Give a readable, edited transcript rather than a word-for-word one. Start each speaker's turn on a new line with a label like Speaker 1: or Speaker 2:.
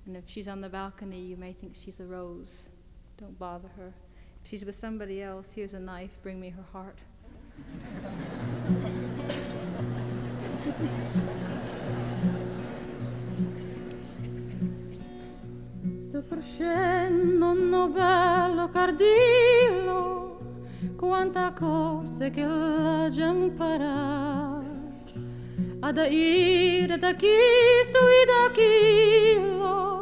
Speaker 1: And if she's on the balcony, you may think she's a rose. Don't bother her. If she's with somebody else, here's a knife, bring me her heart. Sto crescendo, no bello cardillo, quanta cose che la già impara ad ir da chi sto da chi